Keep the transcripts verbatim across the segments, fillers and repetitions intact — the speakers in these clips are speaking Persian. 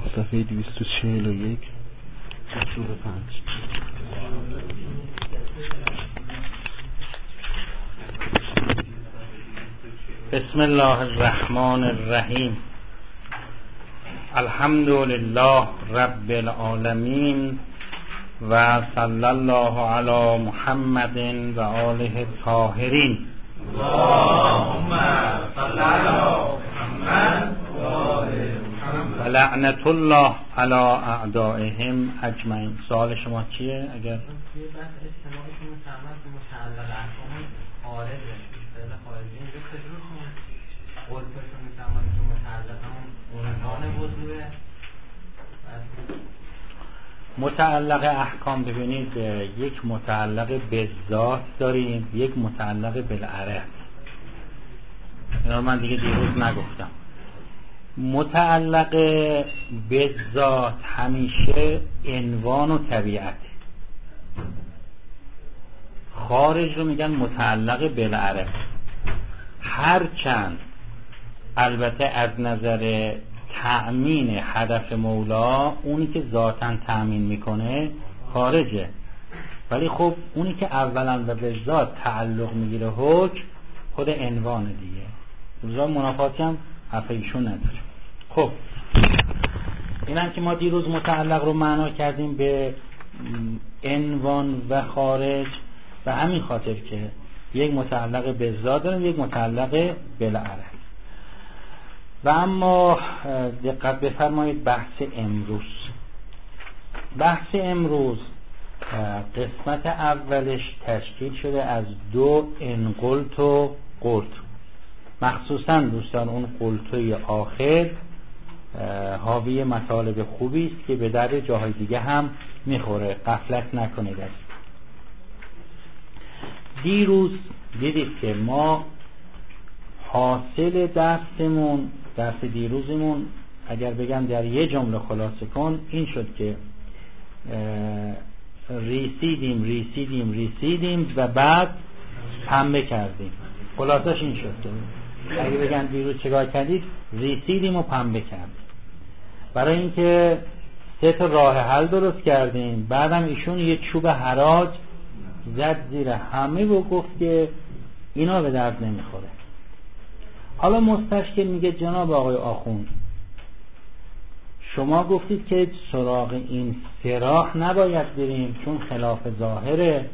صفحه دویست و چهل و یک مطلوب پنج. بسم الله الرحمن الرحیم. الحمد لله رب العالمین و صلی الله علی محمد و آله الطاهرین. اللهم صل علی محمد و آله محمد و لعنت الله علی اعدائهم اجمعین. سوال شما چیه؟ اگر توی بحث اجتماعیشون تعمل به متعلق احکام خارجه اصطلاح خارجی اینجا چجور کنه؟ قلبشون میتعمل به متعلق همون عنوان وضوعه. متعلق احکام ببینید، یک متعلق به ذات داریم، یک متعلق بالعرض. اینا من دیگه دیروز نگفتم. متعلق به ذات همیشه عنوان و طبیعت، خارج رو میگن متعلق بالعرض. هرچند البته از نظر تأمین هدف مولا اونی که ذاتاً تأمین میکنه خارجه، ولی خب اونی که اولا و به ذات تعلق میگیره حکم خود عنوان دیگه. روزا منافاتی هم حرف ایشون نداره. خب اینم که ما دیروز متعلق رو معنا کردیم به عنوان و خارج، و همین خاطر که یک متعلق به ذات داریم، یک متعلق بالعرض. و اما دقت بفرمایید بحث امروز بحث امروز قسمت اولش تشکیل شده از دو انقلت و قلت. مخصوصا دوستان اون قلتوی آخر حاوی مطالب خوبی است که به درد جاهای دیگه هم میخوره، غفلت نکنید. دیروز دیدید که ما حاصل درسمون درس دیروزمون اگر بگم در یه جمله خلاصه کن این شد که ریسیدیم ریسیدیم ریسیدیم و بعد پنبه کردیم. خلاصش این شد که اگر بگم دیروز چگاه کردید، ریسیدیم و پنبه کردیم. برای اینکه سه تا راه حل درست کردیم، بعدم ایشون یه چوب حراج زد زیر همه و گفت که اینا به درد نمیخوره. حالا مستشکل میگه جناب آقای آخوند، شما گفتید که سراغ این صراح نباید بریم چون خلاف ظاهره.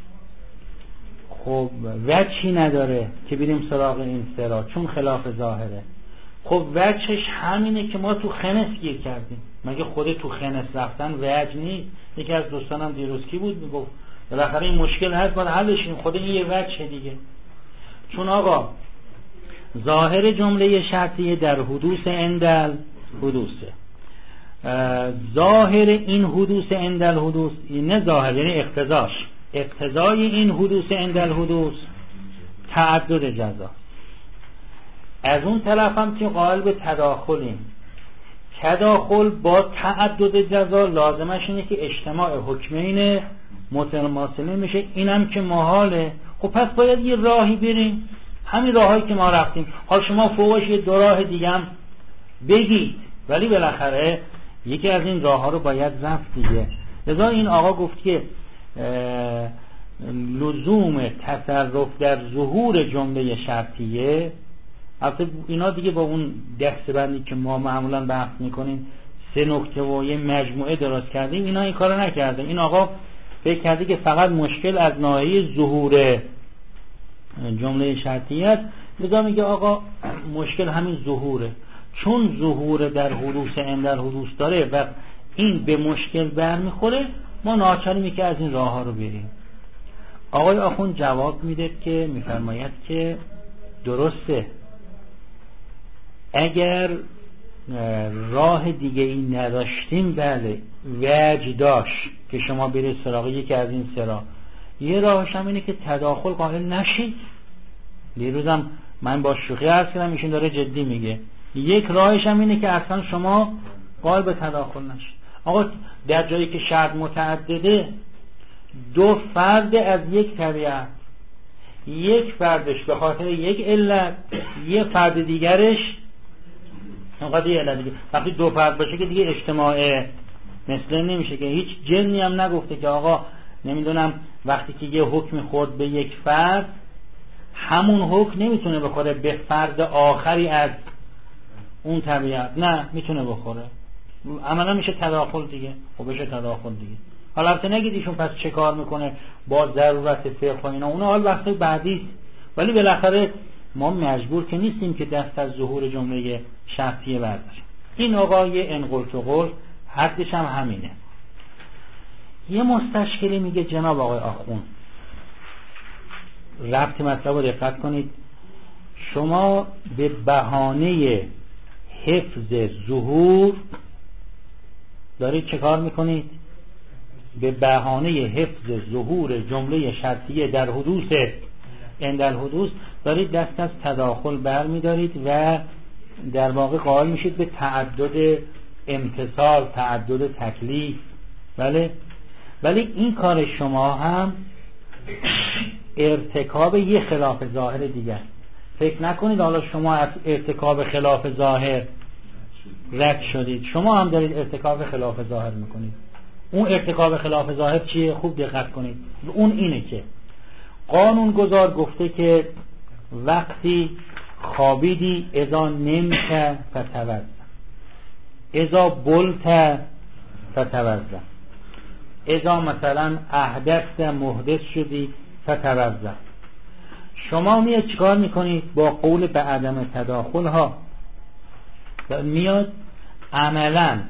خب وجهی نداره که بریم سراغ این صراح چون خلاف ظاهره. خب وجهش همینه که ما تو خنس گیر کردیم. مگه خود تو خنس رفتن وجه نیست؟ یکی از دوستانم دیروز کی بود میگفت بالاخره این مشکل هست باید حلش کنیم. خود این یه وجه دیگه. چون آقا ظاهر جمله شرطیه در حدوث اندل حدوثه. ظاهر این حدوث اندل حدوث نه ظاهر یعنی اقتضاش، اقتضای این حدوث اندل حدوث تعدد جزا. از اون طرف هم که قائل به تداخلیم، تداخل با تعدد جزا لازمش اینه که اجتماع حکمین متماثلین میشه. اینم که محاله. خب پس باید یه راهی بریم، همین راهایی که ما رفتیم. حال شما فوقش یه دو راه دیگه هم بگید، ولی بالاخره یکی از این راه ها رو باید رفت دیگه. لذا این آقا گفت که لزوم تصرف در ظهور جمله شرطیه، البته اینا دیگه با اون دسته‌بندی که ما معمولا بحث میکنیم سه نکته و یه مجموعه درست کردیم، اینا این کارو نکردیم. این آقا فکر کرده که فقط مشکل از ناحیه ظهور جمله شرطیه است. لذا میگه آقا مشکل همین ظهوره، چون ظهور در حدوث اندر حدوث داره و این به مشکل برمیخوره، ما ناچاریم که از این راه ها رو بریم. آقای آخوند جواب میده که میفرماید که درسته، اگر راه دیگه ای نداشتیم بله وجه داشت که شما برید سراغ یکی از این سرا. یه راهش هم اینه که تداخل قائل نشید. دیروزم من با شوخی عرض کردم، ایشون داره جدی میگه. یک راهش هم اینه که اصلا شما قائل به تداخل نشید. آقا در جایی که شرط متعدده، دو فرد از یک طبیعت، یک فردش به خاطر یک علت، یک فرد دیگرش اینقدر یه علت دیگه. وقتی دو فرد باشه که دیگه اجتماع مثل نمیشه که هیچ جنی هم نگفته که آقا نمیدونم وقتی که یه حکم خورد به یک فرد همون حکم نمیتونه بخوره به فرد آخری از اون طبیعت. نه میتونه بخوره، عملا میشه تداخل دیگه. خب بشه تداخل دیگه. حالا البته نگید ایشون پس چه کار میکنه با ضرورت فقه و اینا، اون حال بحث بعدی، ولی بالاخره ما مجبور که نیستیم که دست از ظهور جمله شرطیه برداریم. این آقای انقلت و قول حدش هم همینه. یه مستشکلی میگه جناب آقای آخوند، ربط مطلب رو دقت کنید، شما به بهانه حفظ ظهور دارید چه کار میکنید؟ به بهانه حفظ ظهور جمله شرطیه در حدوث عند الحدوث دارید دست از تداخل بر میدارید و در واقع قائل میشید به تعدد امتصال، تعدد تکلیف. بله، ولی این کار شما هم ارتکاب یه خلاف ظاهر دیگر. فکر نکنید حالا شما از ارتکاب خلاف ظاهر رد شدید، شما هم دارید ارتکاب خلاف ظاهر میکنید. اون ارتکاب خلاف ظاهر چیه؟ خوب دقت کنید. اون اینه که قانون گذار گفته که وقتی خوابیدی اذا نمت فتوضا، اذا بلت فتوضا، اذا مثلا احدثت محدث شدی فتوضا. شما میاد چیکار میکنید؟ با قول به عدم تداخل ها میاد عملا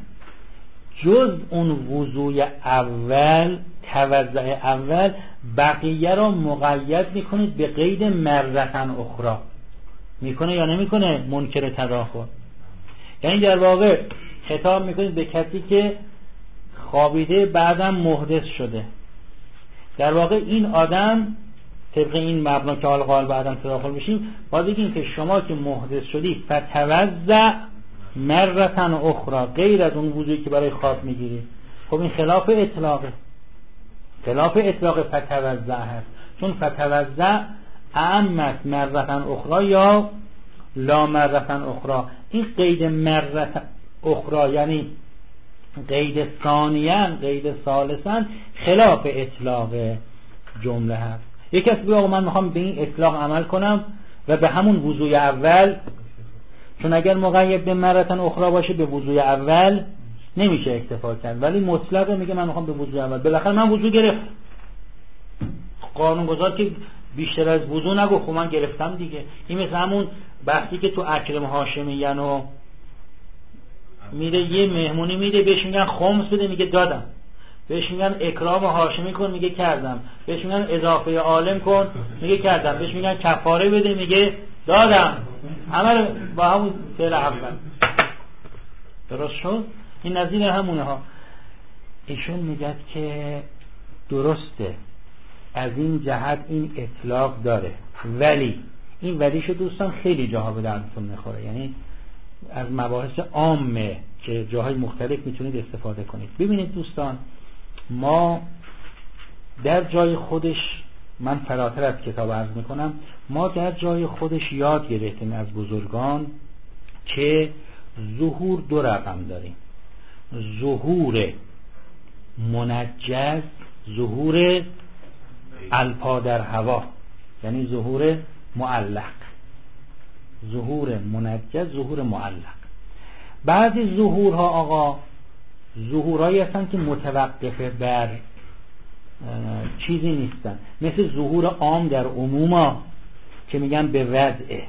جز اون وضوع اول، توضع اول، بقیه را مقید میکنید به قید مرتن اخرى. میکنه یا نمیکنه؟ منکر تداخل. یعنی در واقع خطاب میکنید به کسی که خوابیده بعدم محدث شده. در واقع این آدم طبق این مبنا که حال قال بعدم تداخل بشیم باید بگیم که شما که محدث شدی فتوضع مرتن اخرى، غیر از اون وضوعی که برای خواب میگیری. خب این خلاف اطلاقه، خلاف اطلاق فتوضع هست، چون فتوضع اعمت مرتن اخرى یا لا مرتن اخرى. این قید مرتن اخرى یعنی قید ثانیاً، قید ثالثاً خلاف اطلاق جمله هست. یک کسی بگه آقا من میخوام به این اطلاق عمل کنم و به همون وضوع اول، چون اگر مقید به مرتن اخرى باشه به وضوع اول نمیشه اکتفا کرد، ولی مطلق میگه من میخوام به وضوع اول. بالاخره من وضوع گرفتم، قانونگذار که بیشتر از وضوع نگو، خب من گرفتم دیگه. این مثل همون بحثی که تو اکرم هاشمیان و میره یه مهمونی میده بهش میگن خمس بده میگه دادم، بهش میگن اکرام هاشمی کن میگه کردم، بهش میگن اضافه عالم کن میگه کردم، بهش میگن کفاره بده میگه دادم. همه با همون فعل اول. درست شد؟ این نظیر همونه ها. ایشون میگه که درسته از این جهت این اطلاق داره، ولی این ولیشو دوستان خیلی جاها به دردتون میخوره، یعنی از مباحث عامه که جاهای مختلف میتونید استفاده کنید. ببینید دوستان، ما در جای خودش، من فراتر از کتاب عرض میکنم، ما در جای خودش یاد گرفتیم از بزرگان که ظهور دو رقم داریم: ظهور منجز، ظهور الپا در هوا، یعنی ظهور معلق. ظهور منجز، ظهور معلق. بعضی ظهورها آقا ظهورهایی هستن که متوقفه بر چیزی نیستن، مثل ظهور عام در عموما که میگن به وضعه،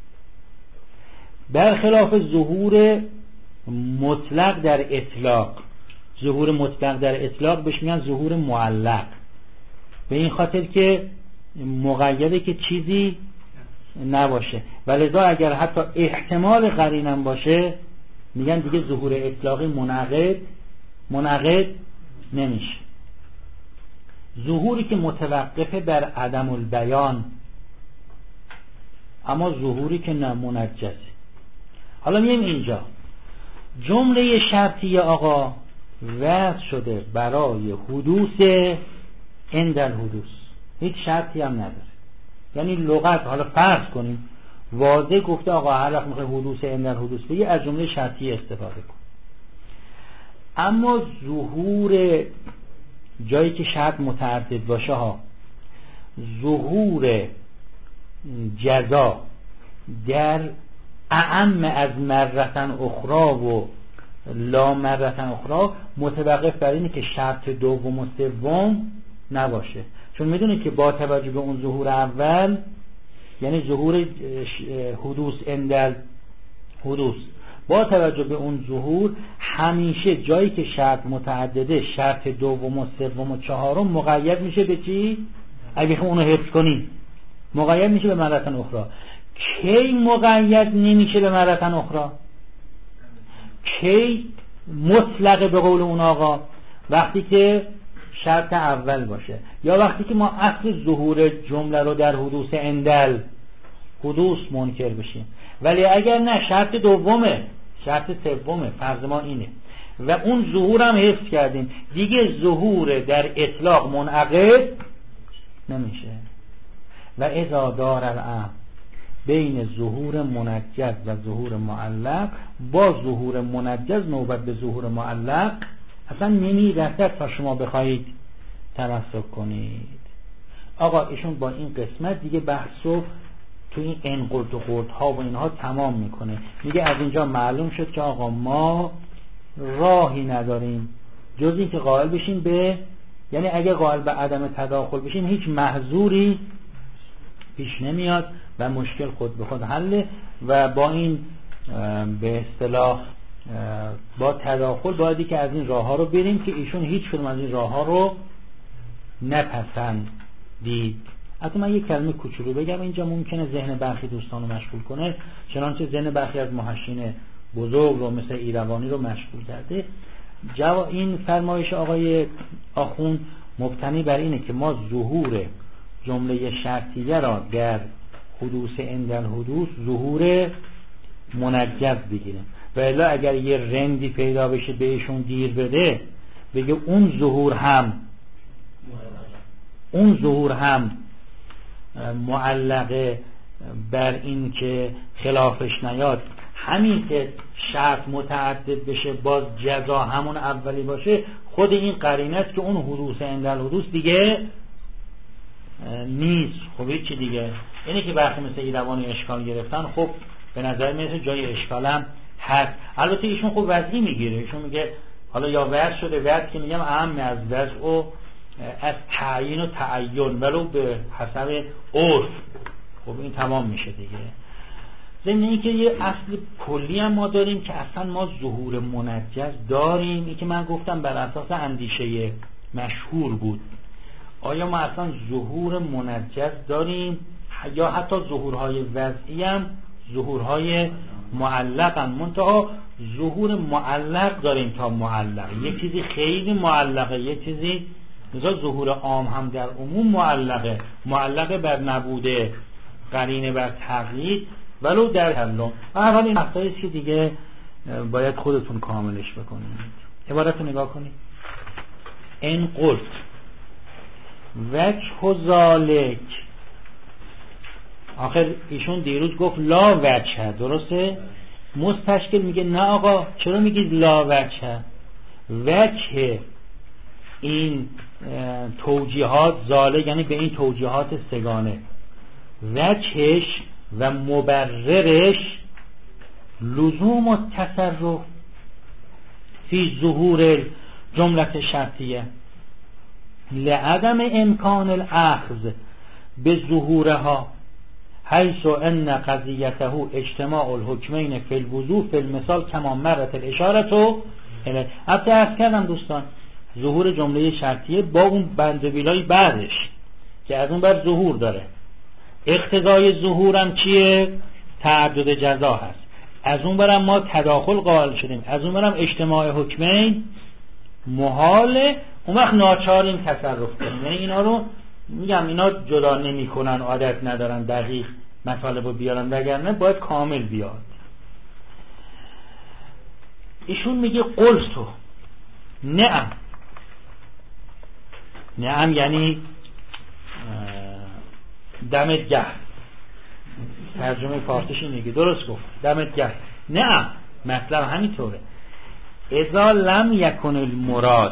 برخلاف ظهور مطلق در اطلاق. ظهور مطلق در اطلاق بهش میگن ظهور معلق، به این خاطر که مقیده که چیزی نباشه، ولذا اگر حتی احتمال قرینم باشه میگن دیگه ظهور اطلاقی منعقد منعقد نمیشه. ظهوری که متوقفه بر عدم البیان، اما ظهوری که نه منجزه. حالا میگیم اینجا جمله شرطیه آقا وضع شده برای حدوث عند الحدوث، هیچ شرطی هم نداره. یعنی لغت، حالا فرض کنیم واضح گفته آقا هر وقت میخوای حدوث اندر حدوث بگی از جمله شرطی استفاده کن. اما ظهور جایی که شرط متعدد باشه ها، ظهور جزا در اعم از مرتن اخرى و لا مرتن اخرى متوقف بر اینه که شرط دوم و سوم نباشه. چون میدونید که با توجه به اون ظهور اول، یعنی ظهور حدوث اندر حدوث، با توجه به اون ظهور همیشه جایی که شرط متعدده شرط دوم و سوم و چهارم مقید میشه به چی؟ اگه اونو حفظ کنی مقید میشه به مرتن اخرى. کی مقید نمیشه به مرتن اخرى؟ کی مطلقه به قول اون آقا؟ وقتی که شرط اول باشه، یا وقتی که ما اصل ظهور جمله رو در حدوث اندل حدوث منکر بشیم. ولی اگر نه شرط دومه، شرط سومه، فرض ما اینه و اون ظهور هم حفظ کردیم، دیگه ظهور در اطلاق منعقد نمیشه. و اذا دار الامر بین ظهور منجز و ظهور معلق، با ظهور منجز نوبت به ظهور معلق اصلا نمیرسد تا شما بخواهید تمسک کنید. آقا ایشون با این قسمت دیگه بحثو تو این انقلت و قردها و اینها تمام میکنه. میگه از اینجا معلوم شد که آقا ما راهی نداریم جز این که قائل بشیم به، یعنی اگه قائل به عدم تداخل بشیم هیچ محظوری پیش نمیاد و مشکل خود به خود حله. و با این به اصطلاح با تداخل بایدی که از این راه ها رو بریم که ایشون هیچ کدوم از این راه ها رو نپسندید. حتی من یک کلمه کوچولو بگم اینجا ممکنه ذهن برخی دوستان رو مشغول کنه، چنانچه ذهن برخی از محشین بزرگ رو مثل ایروانی رو مشغول کرده. جوا این فرمایش آقای آخوند مبتنی بر اینه که ما ظهور جمله شرطیه را در حدوث اندل حدوث ظهور منجز بگیریم، و الا اگر یه رندی پیدا بشه بهشون گیر بده بگه اون ظهور هم اون ظهور هم معلقه بر این که خلافش نیاد، همین که شرط متعدد بشه باز جزا همون اولی باشه، خود این قرینه است که اون حدوث اندل حدوث دیگه نیست. خب چی دیگه؟ اینه که برخی مثل ایروانی اشکال گرفتن. خب به نظر میاد جای اشکال هم هست. البته ایشون خب وضعی میگیره، ایشون میگه حالا یا وضع شده، وضع که میگم اهم از وضع و از تعیین و تعین ولو به حسب عرف. خب این تمام میشه دیگه. ضمن این که یه اصل کلی هم ما داریم که اصلا ما ظهور منجز داریم. این که من گفتم بر اساس اندیشه مشهور بود. آیا ما اصلا ظهور منجز داریم یا حتی ظهورهای وضعی هم ظهورهای معلق هم؟ منتها ظهور معلق داریم تا معلق، یک چیزی خیلی معلقه، یک چیزی مثلا ظهور عام هم در عموم معلقه، معلقه بر نبوده، قرینه بر تغییر ولو در تعلم. اول این مسائلی که دیگه باید خودتون کاملش بکنید. عبارت رو نگاه کنید. ان قلت وجه ذالک، آخر ایشون دیروز گفت لا وجه، درسته؟ مستشکل میگه نه آقا چرا میگید لا وجه؟ وجه این توجیهات ذالک یعنی به این توجیهات سگانه، وجهش و مبررش لزوم و تصرف فی ظهور جمله شرطیه لعدم امکان الاخذ به ظهورها حیث ان قضیته اجتماع الحکمین فی الوضوح فی المثال کما مرت الاشاره تو الی. البته عرض کردم دوستان ظهور جمله شرطیه با اون بندبیلای بعدش که از اون بر ظهور داره، اقتضای ظهورم چیه؟ تعدد جزا هست. از اون برم ما تداخل قائل شدیم، از اون برم اجتماع حکمین محاله، اون وقت ناچاریم تصرف کنیم. یعنی اینا رو میگم اینا جدا نمی کنن، عادت ندارن دقیق مطالب رو بیارن، وگرنه باید کامل بیاد. ایشون میگه قلتو نعم، نعم یعنی دمت گرم، ترجمه فارسیش اینه که درست گفت، دمت گرم. نه مطلب همینطوره. اذا لم یکن المراد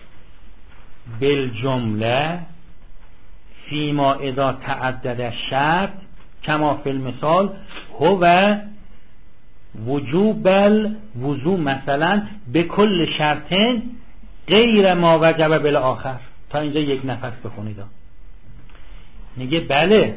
بالجمله فیما اذا تعدد الشرط کما فی المثال هو وجوب الوضوء مثلا به کل شرطن غیر ما وجب بالآخر. تا اینجا یک نفس بخونید. میگه بله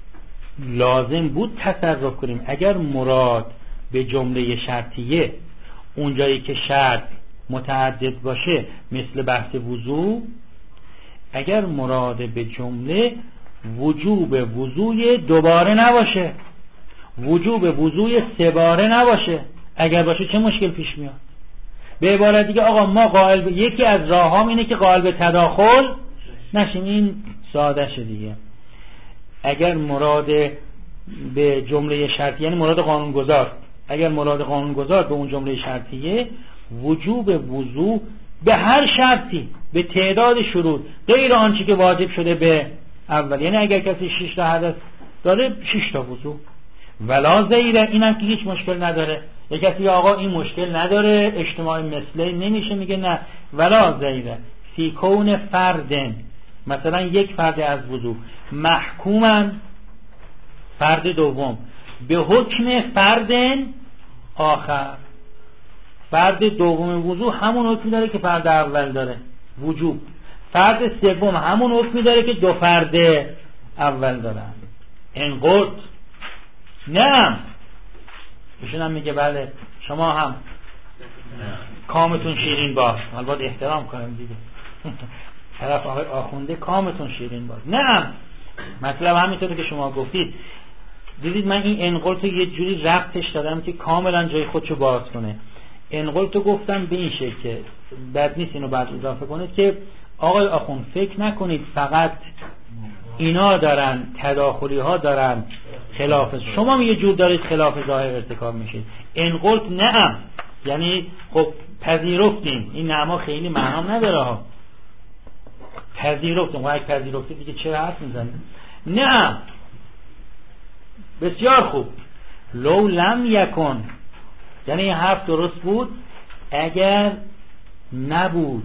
لازم بود تصرف کنیم اگر مراد به جمله شرطیه اونجایی که شرط متعدد باشه مثل بحث وضوء، اگر مراد به جمله وجوب وضوء دوباره نباشه، وجوب وضوء سه باره نباشه. اگر باشه چه مشکل پیش میاد؟ به عبارت دیگه آقا ما قائل به یکی از راهام اینه که قائل به تداخل نشیم. این ساده شه دیگه. اگر مراد به جمله شرطی یعنی مراد قانونگذار، اگر مراد قانونگذار به اون جمله شرطیه وجوب وضوء به هر شرطی به تعداد شروط غیر آنچه که واجب شده به اول، یعنی اگر کسی شش تا حدث داره شش تا وضوء ولا زیره، اینم که هیچ مشکل نداره. یک کسی آقا این مشکل نداره اجتماع مثله نمیشه، میگه نه ولا زیره فی کون فردن، مثلا یک فرد از وضوء محکومن فرد دوم به حکم فردن آخر، فرد دوم وضوء همون حکمی داره که فرد اول داره وجوب، فرد سوم همون حکمی داره که دو فرد اول دارن. انقض نه ایشون هم میگه بله شما هم کامتون شیرین باش، البته احترام کنیم دیگه طرف آقای آخونده کامتون شیرین باش. نه مطلب همینطوره که شما گفتید. دیدید من این انقلتو یه جوری ربطش دادم که کاملا جای خودشو باز کنه. انقلتو گفتم به این شکل که بد نیست اینو بعد اضافه کنید که آقای آخوند فکر نکنید فقط اینا دارن تداخلی ها دارن خلاف، شما هم یه جور دارید خلاف ظاهر ارتکاب میشید. انقلت نعم یعنی خب پذیرفتیم، این نعما خیلی معنام نداره ها، پذیرفتیم. و اگه پذیرفتید دیگه چرا حرف میزنید؟ نه بسیار خوب. لو لم یکن یعنی این حرف درست بود اگر نبود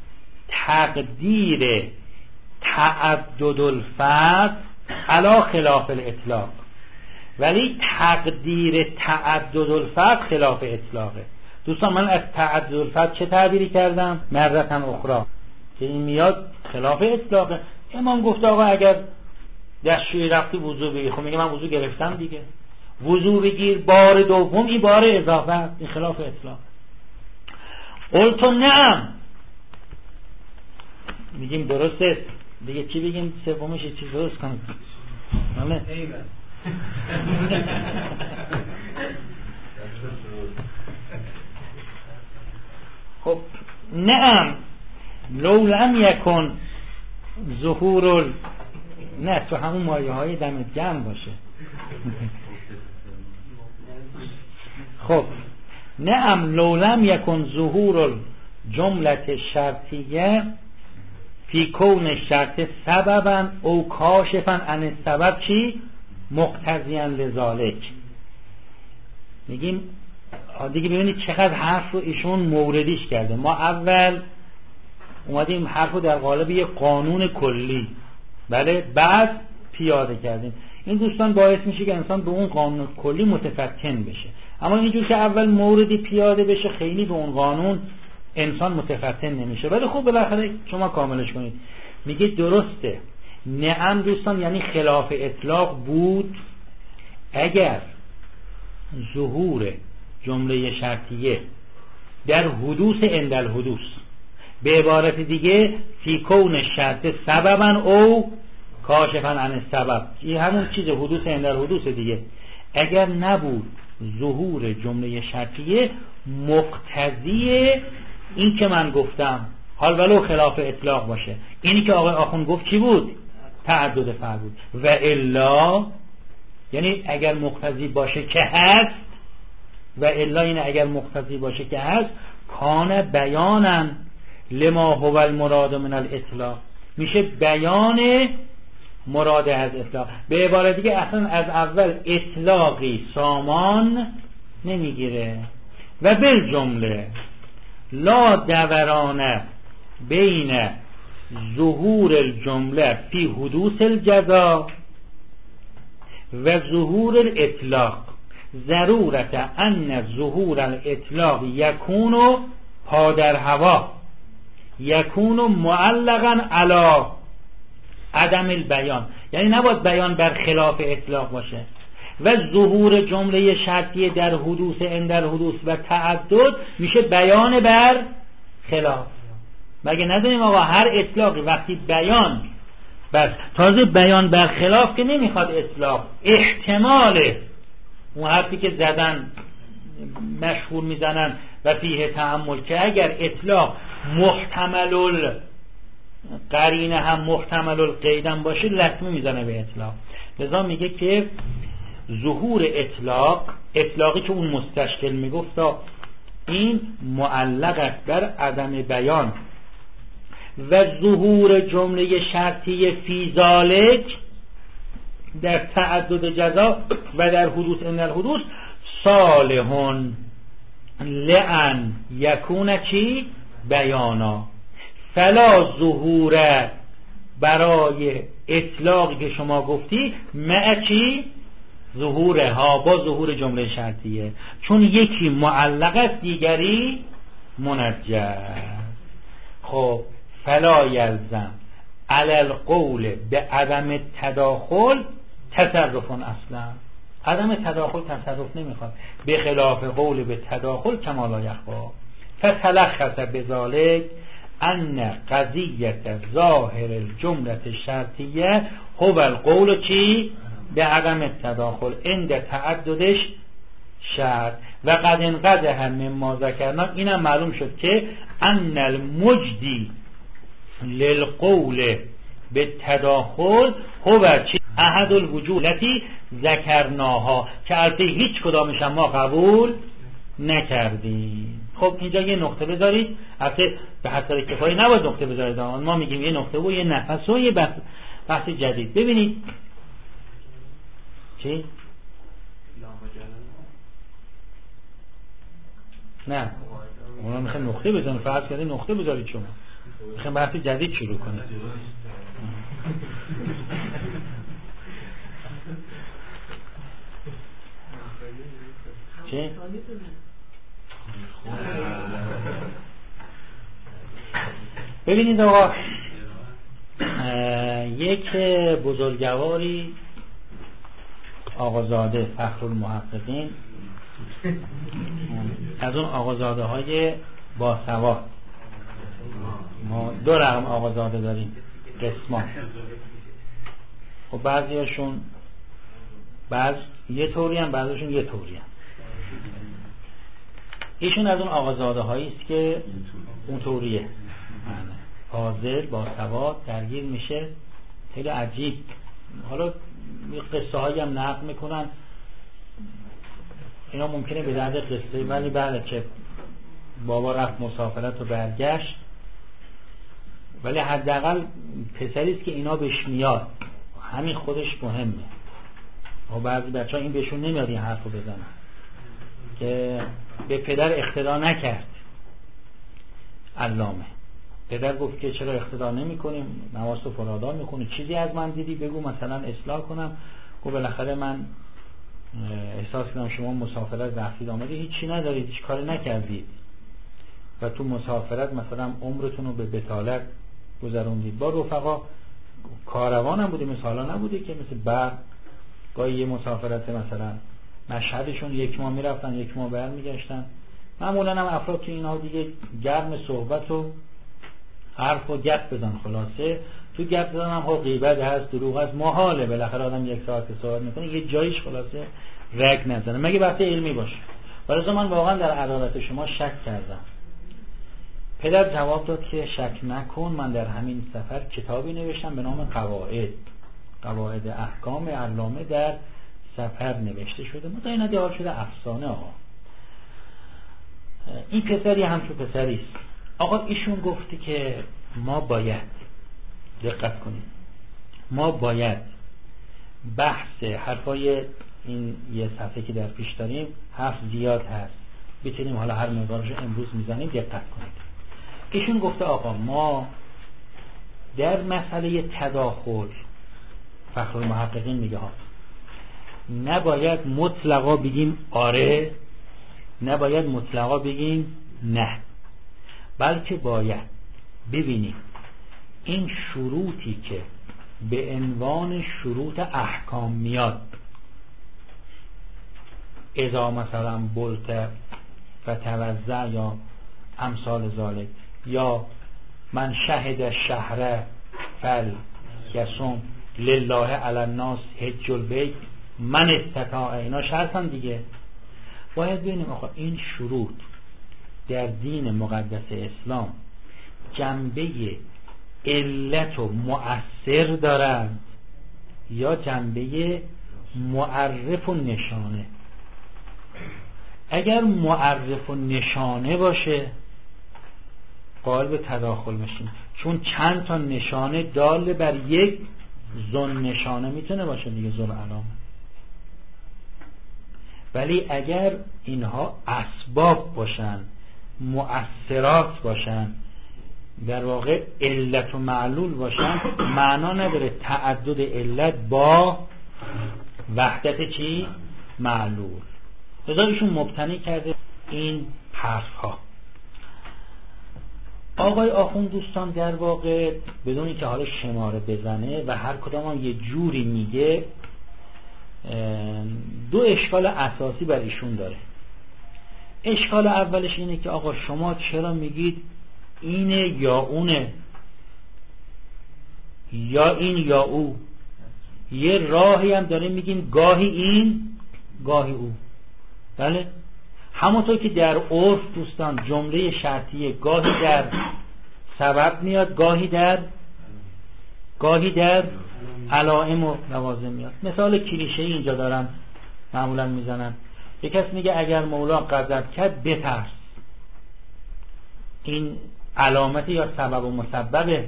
تقدیر تعدد الفرد علا خلاف الاطلاق، ولی تقدیر تعدد الفرد خلاف اطلاقه. دوستان من از تعدد الفرد چه تعبیری کردم؟ مرتن اخرى که این میاد خلاف اطلاقه. امام گفت آقا اگر دستشویی رفتی وضو بگیر، خب میگه من وضو گرفتم دیگه، وضو بگیر بار دوم این بار اضافه، این خلاف اطلاق. قلتو نعم میگیم درسته دیگه، چی بگیم سومش چی درست کنیم؟ نه خب نعم لو لم یکن ظهور ال... نه تو همون مایه های دمت گرم باشه. خب نعم لو لم یکن ظهور الجملة شرطیه فی کون شرط سببا او کاشفا عن السبب چی؟ مقتضیا لذالک. میگیم دیگه ببینید چقدر حرف رو ایشون موردیش کرده. ما اول اومدیم حرف رو در قالب یه قانون کلی بله بعد پیاده کردیم. این دوستان باعث میشه که انسان به اون قانون کلی متفتن بشه، اما اینجور که اول موردی پیاده بشه خیلی به اون قانون انسان متفتن نمیشه. ولی خب بالاخره شما کاملش کنید. میگه درسته نعم دوستان یعنی خلاف اطلاق بود اگر ظهور جمله شرطیه در حدوث عند الحدوث، به عبارت دیگه فی کون شرط سببا او کاشفا عن السبب، این همون چیز حدوث عند الحدوث دیگه. اگر نبود ظهور جمله شرطیه مقتضی این که من گفتم، حال ولو خلاف اطلاق باشه، اینی که آقای آخوند گفت چی بود؟ تعدد فرد بود. و الا یعنی اگر مقتضی باشه که هست، و الا این اگر مقتضی باشه که هست کان بیانن لما هو المراد من الاطلاق، میشه بیان مراد از اطلاق. به عبارت دیگه اصلا از اول اطلاقی سامان نمیگیره. و بالجمله لا دورانه بین ظهور الجمله فی حدوث الجزا و ظهور الاطلاق ضرورت ان ظهور الاطلاق یکون پادر هوا یکون معلقا علی عدم البیان، یعنی نباید بیان بر خلاف اطلاق باشه. و ظهور جمله شرطیه در حدوث اندر حدوث و تعدد میشه بیان بر خلاف. مگه نداریم آقا هر اطلاقی وقتی بیان بس تازه بیان بر خلاف که نمیخواد اطلاق، احتماله اون حرفی که زدن مشهور میزنن و فیه تأمل که اگر اطلاق محتمل قرینه هم محتمل القیدم باشه لطمه میزنه به اطلاق. لذا میگه که ظهور اطلاق، اطلاقی که اون مستشکل میگفت این معلق است بر عدم بیان و ظهور جمله شرطی فی ذالک در تعدد جزا و در حدوث ان الحدوث صالحون لئن یکون چی بیانا فلا ظهور برای اطلاقی که شما گفتی مع چی ظهورها با ظهور جمله شرطیه، چون یکی معلق است دیگری منجز. خب فلا یلزم علی القول به عدم تداخل تصرف اصلا، عدم تداخل تصرف نمیخواد، به خلاف قول به تداخل کما لا یخفا. فتلخص بذلک ان قضیت ظاهر الجمله الشرطیه هو القول چی به عدم تداخل عند تعددش شرط و قد انقضه مما ذکرنا. اینم معلوم شد که ان المجدی للقول به تداخل هو چی احد الوجوه التي ذکرناها که البته هیچ کدامش ما قبول نکردیم. خب اینجا یه نقطه بذارید، البته به حسب کفایه نباید نقطه بذارید، ما میگیم یه نقطه و یه نفس و یه بحث, بحث جدید. ببینید چی؟ نه اونا میخواد نقطه بزنه، فرض کرده نقطه بذارید، شما میخواد بحث جدید شروع کنید. چی؟ ببینید آقا یک بزرگواری آقازاده فخرالمحققین از اون آقازاده های باسواد، ما دو رقم آقازاده داریم قسمان، و بعضی هاشون بعض یه طوری هم بعضیشون یه طوری هم. ایشون از اون آقازاده هایی است که اون طوریه، فاضل باسواد درگیر میشه، خیلی عجیب. حالا قصه هایی هم نقل میکنن، اینا ممکنه به درد قصه، ولی بعد که بابا رفت مسافرت و برگشت، ولی حداقل پسری است که اینا بهش میاد، همین خودش مهمه. و بعضی بچه ها این بهشون نمیاد این حرف رو بزنن که به پدر اقتدا نکرد. علامه پدر گفت که چرا اقتدا نمی کنیم، نماز تو فرادا میخونی، چیزی از من دیدی بگو مثلا اصلاح کنم. گفت بالاخره من احساس کنم شما مسافرت رفتید آمدید هیچی ندارید، هیچ کاری نکردید و تو مسافرت مثلا عمرتون رو به بطالت گذروندید، با رفقا کاروان هم بودی، مثلا نبودی که مثل برق گاهی یه مسافرت مثلا مشهدشون یک ماه میرفتن یک ماه برمیگشتن. معمولا هم افراد که اینا دیگه گرم صحبت و حرف و گپ بزن، خلاصه تو گپ زدن هم ها غیبت هست، دروغ هست، محاله بالاخره آدم یک ساعت صحبت میکنه یه جایش خلاصه رگ نزنه مگه بحث علمی باشه. ولی من واقعا در عدالت شما شک کردم. پدر جواب داد که شک نکن، من در همین سفر کتابی نوشتم به نام قواعد قواعد احکام علامه در سفر نوشته شده، متا اینا دیار شده افسانه. آقا این پسری هم تو پسریست. آقا ایشون گفتی که ما باید دقت کنیم ما باید بحث حرفای این یه صفحه که در پیش داریم حرف زیاد هست، بتونیم حالا هر مقدارش امروز میزنیم دقت کنید. ایشون گفته آقا ما در مسئله تداخل، فخرالمحققین میگه ها، نباید مطلقا بگیم آره، نباید مطلقا بگیم نه، بلکه باید ببینیم این شروطی که به عنوان شروط احکام میاد، اذا مثلا بلت و توزع یا امثال ذالک، یا من شهد الشهر فل یصوم لله علی الناس حج البیت من استطاع، اینا شرطن دیگه. باید ببینیم آقا این شروط در دین مقدس اسلام جنبه علت و مؤثر دارند یا جنبه معرف و نشانه. اگر معرف و نشانه باشه قائل به تداخل میشیم، چون چند تا نشانه دال بر یک ذن نشانه میتونه باشه دیگه، ذل علامه. ولی اگر اینها اسباب باشن، مؤثرات باشن، در واقع علت و معلول باشن، معنا نداره تعدد علت با وحدت چی؟ معلول. لذا ایشون مبتنی کرده این حرف ها. آقای آخوند دوستان در واقع بدون اینکه حالا شماره بزنه و هر کدام هم یه جوری میگه، دو اشکال اساسی بر ایشون داره. اشکال اولش اینه که آقا شما چرا میگید اینه یا اونه، یا این یا او؟ یه راهی هم داره میگین گاهی این گاهی او. بله، همونطور که در عرف دوستان جمله شرطیه گاهی در سبب میاد، گاهی در گاهی در علائم و لوازم میاد. مثال کلیشه‌ای اینجا دارن معمولا میزنن، یک کس میگه اگر مولا غضب کرد بترس. این علامت یا سبب و مسببه؟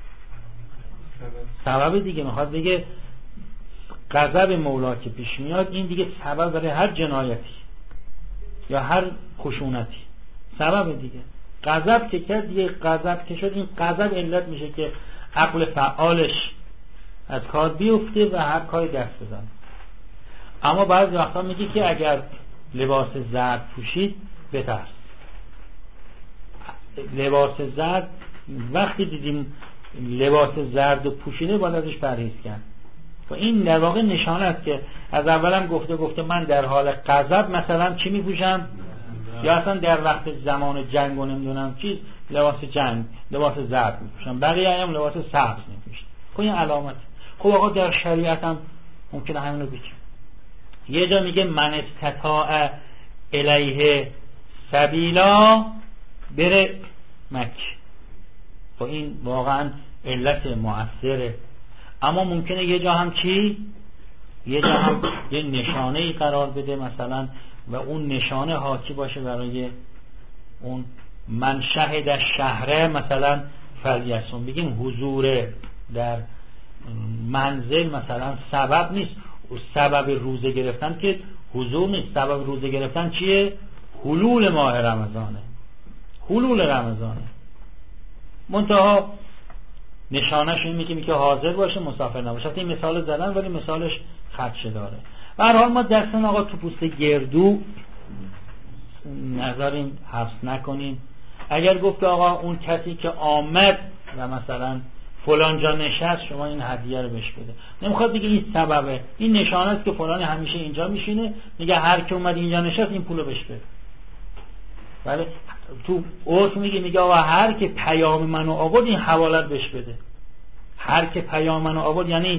سبب دیگه. میخواد بگه غضب مولا که پیش میاد این دیگه سبب برای هر جنایتی یا هر خشونتی، سبب دیگه. غضب که کرد دیگه، غضب که شد، این غضب علت میشه که عقل فعالش از کار بیفته و هر کاری دست بزنه. اما بعضی وقتا میگه که اگر لباس زرد پوشید بترس. لباس زرد وقتی دیدیم لباس زرد پوشیده باید ازش پرهیز کرد. و این در واقع نشانه است که از اولم گفته گفته من در حال غضب مثلا چی میپوشم، یا اصلا در وقت زمان جنگ و نمیدونم چیز لباس جنگ، لباس زرد میپوشم، بقیه هم لباس سبز میپوشم. خب این علامت. خب آقا در شریعت هم ممکنه همینو بگیم. یه جا میگه من استطاع الیه سبیلا بره مکه. خب این واقعا علت مؤثره. اما ممکنه یه جا هم چی؟ یه جا هم یه نشانه ای قرار بده مثلا و اون نشانه حاکی باشه برای اون من شهد شهره مثلا فلیسون. بگیم حضور در منزل مثلا سبب نیست. سبب روزه گرفتن که حضور نیست. سبب روزه گرفتن چیه؟ حلول ماه رمضانه، حلول رمضانه. منتها نشانش این میگه که حاضر باشه مسافر نباشه. این مثال زدن ولی مثالش خدشه داره. به هر حال ما دستان آقا تو پوست گردو نذاریم، حبس نکنیم. اگر گفت آقا اون کسی که آمد و مثلا فلان جا نشست شما این هدیه رو بهش بده، نمیخواد بگه این سببه، این نشانه است که فلان همیشه اینجا میشینه، میگه هر کی اومد اینجا نشست این پولو بهش بده. ولی تو عرف میگه میگه آقا هر که پیام منو آورد این حوالت بهش بده. هر که پیام منو آورد یعنی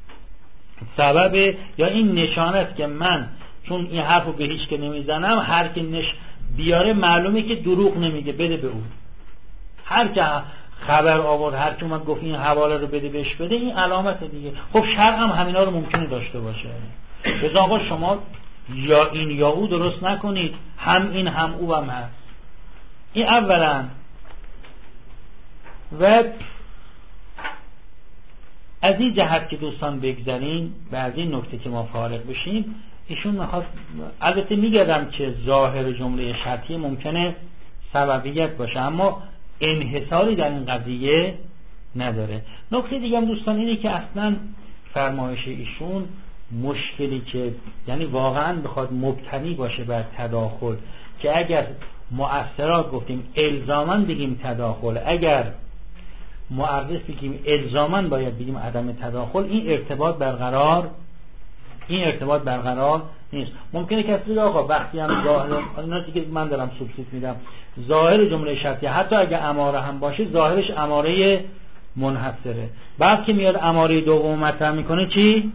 سببه یا این نشانه است که من چون این حرفو به هیچ که نمیزنم، هر که نش بیاره معلومه که دروغ نمیگه، بده به اون. هر که خبر آورد، هر که اومد گفت این حواله رو بده بهش بده، این علامت دیگه. خب شرع هم همینا رو ممکنه داشته باشه. لذا آقا شما یا این یا او درست نکنید، هم این هم او هم هست. این اولا. و از این جهت که دوستان بگذاریم و از این نکته که ما فارغ بشیم، ایشون میخواد، البته میگردم که ظاهر جمله شرطیه ممکنه سببیت باشه اما انحصاری در این قضیه نداره. نکته دیگه هم دوستان اینه که اصلا فرمایش ایشون مشکلی که یعنی واقعا بخواد مبتنی باشه بر تداخل، که اگر مؤثرات گفتیم الزاماً بگیم تداخل، اگر معرف بگیم الزاماً باید بگیم عدم تداخل، این ارتباط برقرار این ارتباط برقرار نیست. ممکنه کسی بگه آقا وقتی هم ظاهر اینا که من دارم سوبسید میدم ظاهر جمله شرطیه حتی اگه اماره هم باشه ظاهرش اماره منحصره، بعد که میاد اماره دوم مطرح میکنه چی؟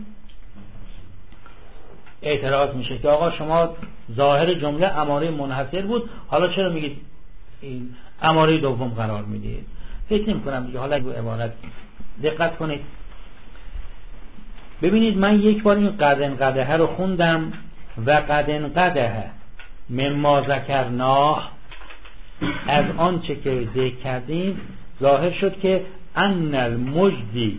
اعتراض میشه که آقا شما ظاهر جمله اماره منحصر بود، حالا چرا میگید اماره دوم قرار میدید؟ فکر نمی کنم دیگه. حالا اگه عبارت دقت کنید ببینید، من یک بار این قدن قدهه رو خوندم و قدن قدهه مما ذکرناه، از آنچه که ذکر کردیم ظاهر شد که ان المجدی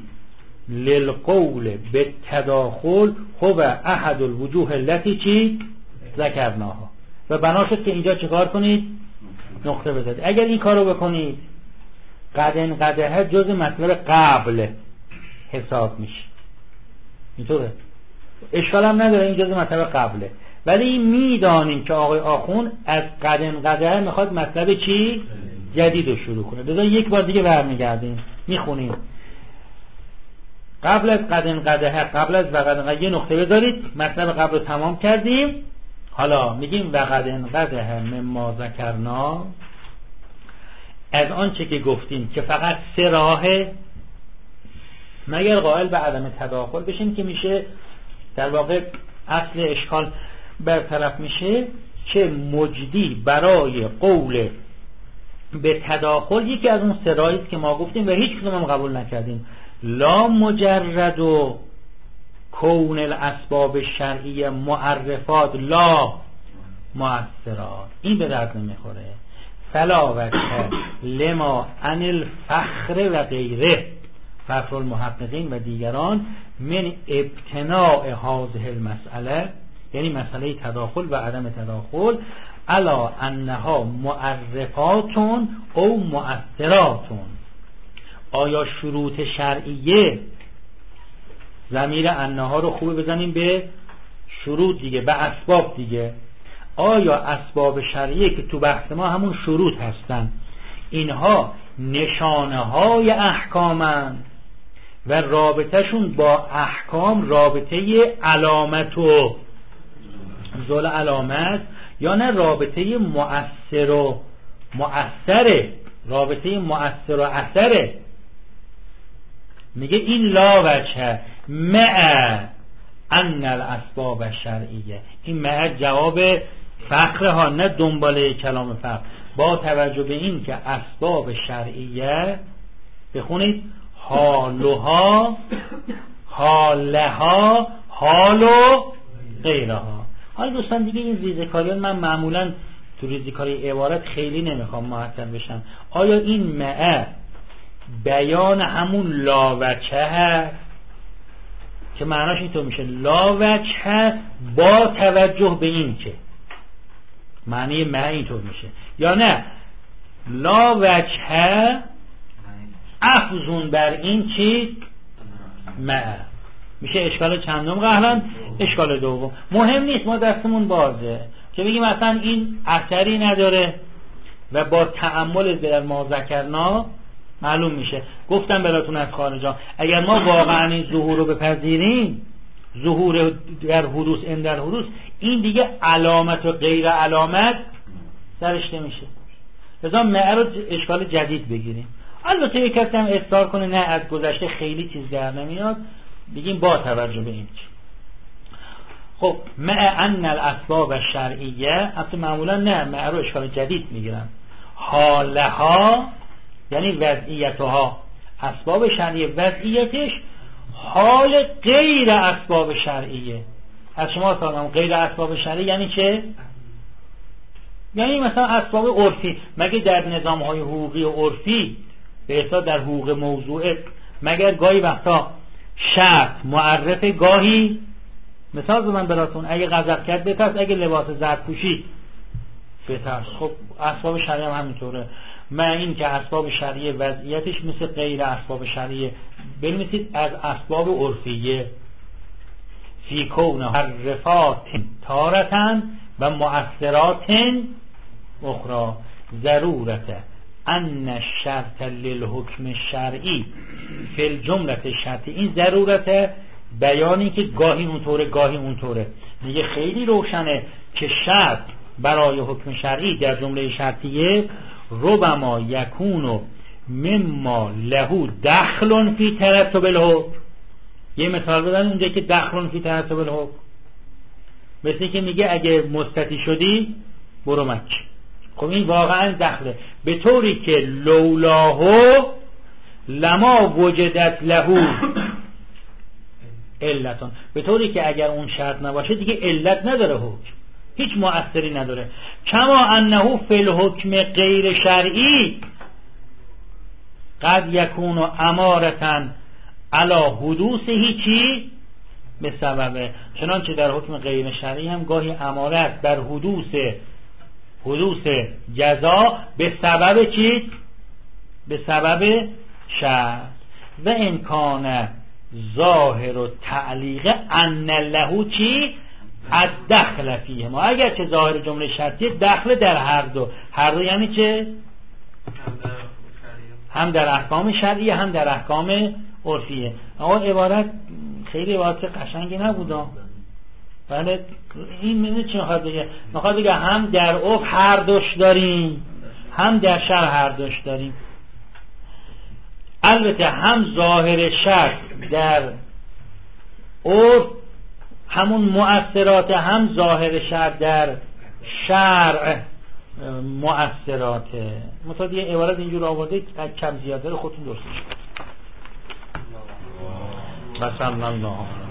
للقول بالتداخل هو احد الوجوه التي چی ذکرناها، و بنا شد که اینجا چیکار کنید؟ نقطه بزنید. اگر این کارو بکنید قدن قدهه جز مطلب قبل حساب میشه، اینطوره، اشکال هم نداره، این جز مطلب قبله، ولی این میدانیم که آقای آخون از قدن قدهه میخواد مطلب چی؟ جدید رو شروع کنه. بذار یک بار دیگه برمیگردیم میخونیم. قبل از قدن قدهه، قبل از و قدن قدهه یه نقطه بذارید، مطلب قبل رو تمام کردیم، حالا میگیم و قدن قدهه مما ذکرنا، از آنچه که گفتیم که فقط سه راهه، مگر قائل به عدم تداخل بشیم که میشه در واقع اصل اشکال برطرف میشه که مجدی برای قول به تداخل یکی از اون سه راهی است که ما گفتیم و هیچ کدوم هم قبول نکردیم. لا مجرد و کون الاسباب شرعی معرفات لا مؤثرات، این به درد نمیخوره. فلا وجه لما عن الفخر و غیره، فخر المحققین و دیگران، من ابتناء هذه المسئله، یعنی مسئله تداخل و عدم تداخل، الا انها معرفاتون او مؤثراتون. آیا شروط شرعیه، ضمیر انها رو خوب بزنیم به شروط دیگه، به اسباب دیگه، آیا اسباب شرعیه که تو بحث ما همون شروط هستن، اینها نشانه های احکامند و رابطهشون با احکام رابطه علامت و ذل علامت، یا نه رابطه مؤثر و مؤثره، رابطه مؤثر و اثره؟ میگه این لا وجه مع ان الاسباب شرعیه، این مع جواب فقره ها، نه دنباله کلام فقر، با توجه به این که اسباب شرعیه، بخونید حالها حالها حال و غیرها. حالا دوستان دیگه این ریزکاریان من معمولا تو ریزکاری عبارت خیلی نمیخوام معطل بشم. آیا این مع بیان همون لا وجه هست که معناش اینطور میشه لا وجه با توجه به این که، معنی مع اینطور میشه، یا نه لا وجه افزون بر این چی مع، میشه اشکال چندم قهرن؟ اشکال دوم. مهم نیست، ما دستمون بازه که بگیم مثلا این اثری نداره و با تأمل در ما ذکرنا معلوم میشه. گفتم براتون از خارجا، اگر ما واقعا این ظهور رو بپذیریم، ظهور در حدوث ان در حدوث، این دیگه علامت و غیر علامت درش نمیشه. لذا مع رو اشکال جدید بگیریم. البته یک کسی هم اصرار کنه نه از گذشته خیلی چیز در نمیاد، بگیم با توجه به این چی. خب مع ان الاسباب شرعیه، اصلا معمولا نه، مع رو اشکال جدید میگیرن. حالها یعنی وضعیتها، اسباب شرعیه وضعیتش حال غیر اسباب شرعیه. از شما سوالم غیر اسباب شرعیه یعنی چه؟ یعنی مثلا اسباب عرفی، مگه در نظام های حقوقی و عرفی به اصطلاح در حقوق موضوعه، مگر گاهی وقتا شرط معرف گاهی، مثال بزنم براتون، اگه غضب کرد بترس، اگه لباس زرد پوشید بترس. خب اسباب شرعی هم همینطوره. من این که اسباب شرعی وضعیتش مثل غیر اسباب شرعی بنویسید از اسباب عرفیه، فی کون حرفات تارتن و مؤثرات اخرى ضرورت ان الشرط للحکم شرعی فی الجملت شرطی. این ضرورت بیانی که گاهی اونطوره گاهی اونطوره. میگه خیلی روشنه که شرط برای حکم شرعی در جمله شرطیه ربما یکونو مما لهو دخل فی ترتب الحکم. یه مثال بدن اونجا که دخل فی ترتب الحکم، مثل که میگه اگه مستتی شدی برو مکه. خب این واقعا دخله، به طوری که لولاهو لما وجدت لهو علتون، به طوری که اگر اون شرط نباشه دیگه علت نداره، حکم هیچ مؤثری نداره. کما انه فی الحکم غیر شرعی قد یکون امارتن علی حدوث هیچی به سببه، چنانچه در حکم غیر شرعی هم گاهی امارت بر حدوث حدوث جزا به سبب چی؟ به سبب شرط. و امکان ظاهر و تعلیق ان له چی؟ الدخل فیه ما، اگر چه ظاهر جمله شرطی دخل در هر دو. هر دو یعنی چه؟ هم در احکام شرعی هم در احکام عرفیه. اما عبارت خیلی عبارت قشنگی نبود. بله این میدونی چی میخواد بگه؟ میخواد بگه هم در عرف هر دوش داریم هم در شرع هر دوش داریم. البته هم ظاهر شرع در عرف همون مؤثرات، هم ظاهر شرع در شرع مؤثراته. مثلا یه عبارت اینجور آورده کم زیاده رو خودتون درست کنید. بسم الله.